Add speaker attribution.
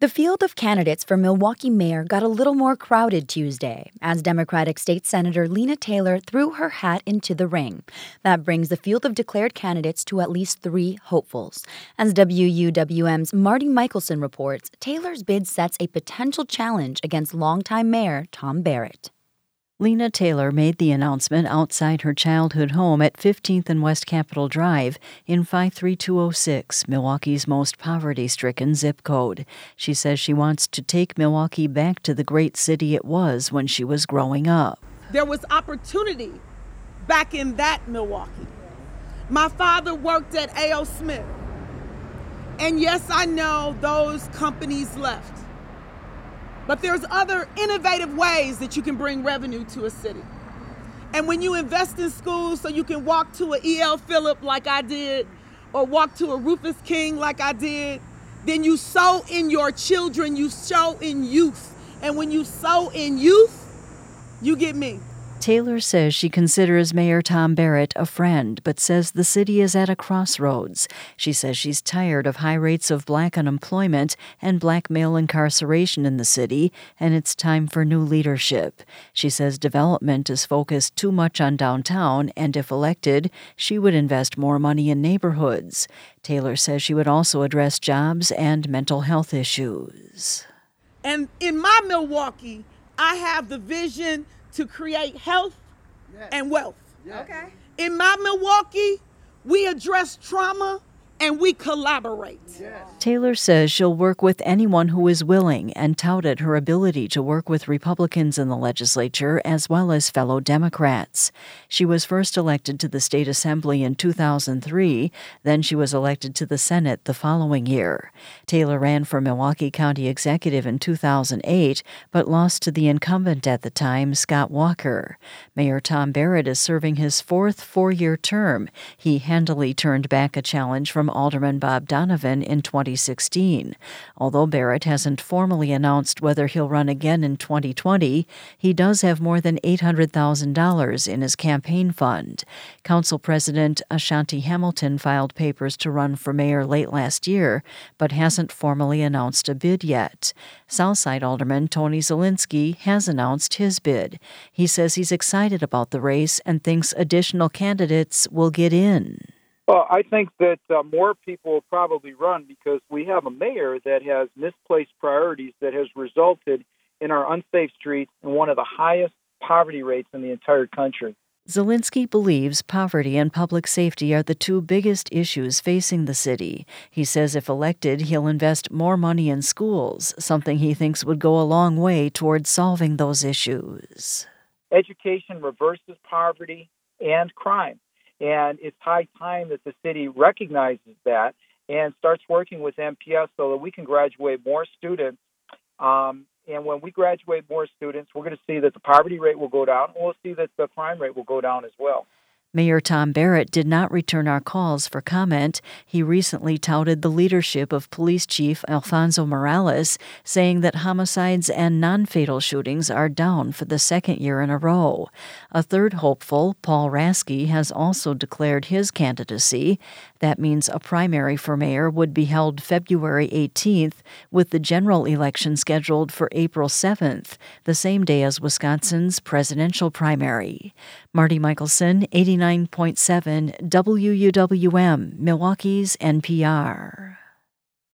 Speaker 1: The field of candidates for Milwaukee mayor got a little more crowded Tuesday as Democratic State Senator Lena Taylor threw her hat into the ring. That brings the field of declared candidates to at least 3 hopefuls. As WUWM's Marty Michelson reports, Taylor's bid sets a potential challenge against longtime Mayor Tom Barrett.
Speaker 2: Lena Taylor made the announcement outside her childhood home at 15th and West Capitol Drive in 53206, Milwaukee's most poverty-stricken zip code. She says she wants to take Milwaukee back to the great city it was when she was growing up.
Speaker 3: There was opportunity back in that Milwaukee. My father worked at A.O. Smith. And yes, I know those companies left. But there's other innovative ways that you can bring revenue to a city. And when you invest in schools so you can walk to a E.L. Phillip like I did, or walk to a Rufus King like I did, then you sow in your children, you sow in youth. And when you sow in youth, you get me.
Speaker 2: Taylor says she considers Mayor Tom Barrett a friend, but says the city is at a crossroads. She says she's tired of high rates of black unemployment and black male incarceration in the city, and it's time for new leadership. She says development is focused too much on downtown, and if elected, she would invest more money in neighborhoods. Taylor says she would also address jobs and mental health issues.
Speaker 3: And in my Milwaukee, I have the vision to create health and wealth.
Speaker 4: Okay.
Speaker 3: In my Milwaukee, we address trauma and we collaborate.
Speaker 2: Taylor says she'll work with anyone who is willing and touted her ability to work with Republicans in the legislature as well as fellow Democrats. She was first elected to the state assembly in 2003, then she was elected to the Senate the following year. Taylor ran for Milwaukee County Executive in 2008, but lost to the incumbent at the time, Scott Walker. Mayor Tom Barrett is serving his 4th 4-year term. He handily turned back a challenge from Alderman Bob Donovan in 2016. Although Barrett hasn't formally announced whether he'll run again in 2020, he does have more than $800,000 in his campaign fund. Council President Ashanti Hamilton filed papers to run for mayor late last year, but hasn't formally announced a bid yet. Southside Alderman Tony Zielinski has announced his bid. He says he's excited about the race and thinks additional candidates will get in.
Speaker 5: Well, I think that more people will probably run because we have a mayor that has misplaced priorities that has resulted in our unsafe streets and one of the highest poverty rates in the entire country.
Speaker 2: Zielinski believes poverty and public safety are the 2 biggest issues facing the city. He says if elected, he'll invest more money in schools, something he thinks would go a long way towards solving those issues.
Speaker 5: Education reverses poverty and crime. And it's high time that the city recognizes that and starts working with MPS so that we can graduate more students. And when we graduate more students, we're going to see that the poverty rate will go down, and we'll see that the crime rate will go down as well.
Speaker 2: Mayor Tom Barrett did not return our calls for comment. He recently touted the leadership of Police Chief Alfonso Morales, saying that homicides and non-fatal shootings are down for the 2nd year in a row. A third hopeful, Paul Raske, has also declared his candidacy. That means a primary for mayor would be held February 18th, with the general election scheduled for April 7th, the same day as Wisconsin's presidential primary. Marty Michelson, 89.7 WUWM, Milwaukee's NPR.